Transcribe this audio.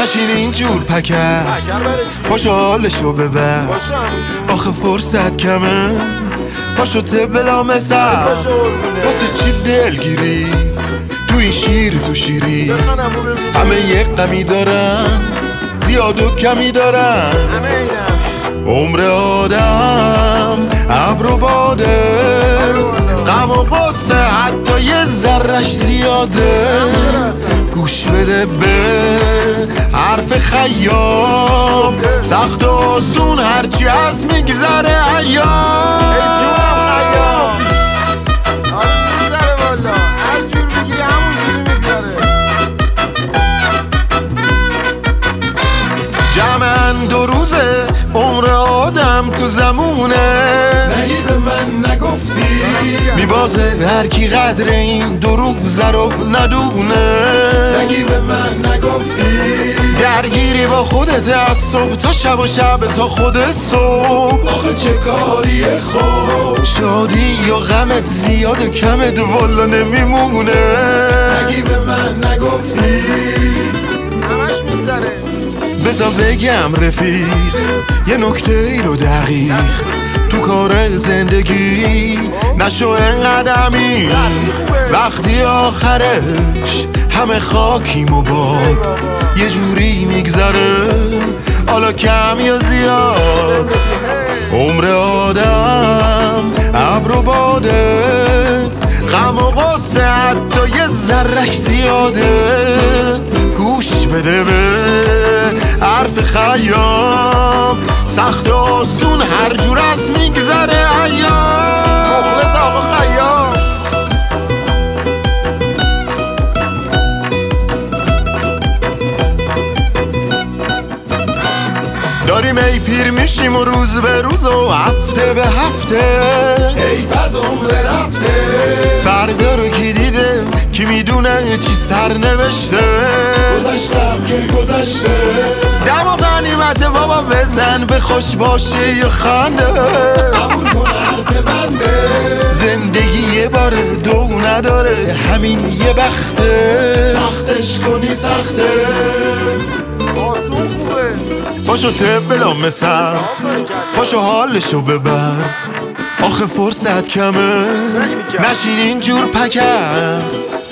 نشین اینجور پکر پاشو حالشو ببر آخه فرصت کمه پاشو بلا مثل واسه چی دلگیری تو این شیر تو شیری همه یک غمی دارن زیاد و کمی دارن عمر آدم ابر و باده غم و غصه حتی یه ذرش زیاده گوش بده به حرف خیام سخت و آسون هرچی از میگذره ایام جمعاً 2 روزه عمر آدم تو زمونه نگی به من نگفتی میبازه به هر کی قدر این دروغ رو ندونه نگی به من نگفتی درگیری با خودت از صبح تا شب و شب تا خود صبح آخه چه کاری خوب شادی یا غمت زیاد و کمت والا نمیمونه نگی به من نگفتی همش میگذره بذار بگم رفیق یه نکته ای رو دقیق تو کار زندگی نشو انقدمی وقتی آخرش همه خاکیم و باد یه جوری میگذره حالا کم یا زیاد عمر آدم ابر و باده غم و غصه حتی یه ذرش زیاده گوش بده به حرف خیام سخت و آسون هر جور از میگذره ایام مخلص آقا خیام داریم ای پیر میشیم و روز به روز و هفته به هفته حیف از عمر رفته فردا رو کی دیده کی میدونه چی سر نوشته گذشتم که گذشته دم و غنیمت بابا بزن به خوش باشه یا خنده قبول کن حرف بنده زندگی یه باره دو نداره همین یه بخته سختش کنی سخته آسون خوبه پاشو بلا مثل پاشو حالشو ببر آخه فرصت کمه نشین اینجور پکر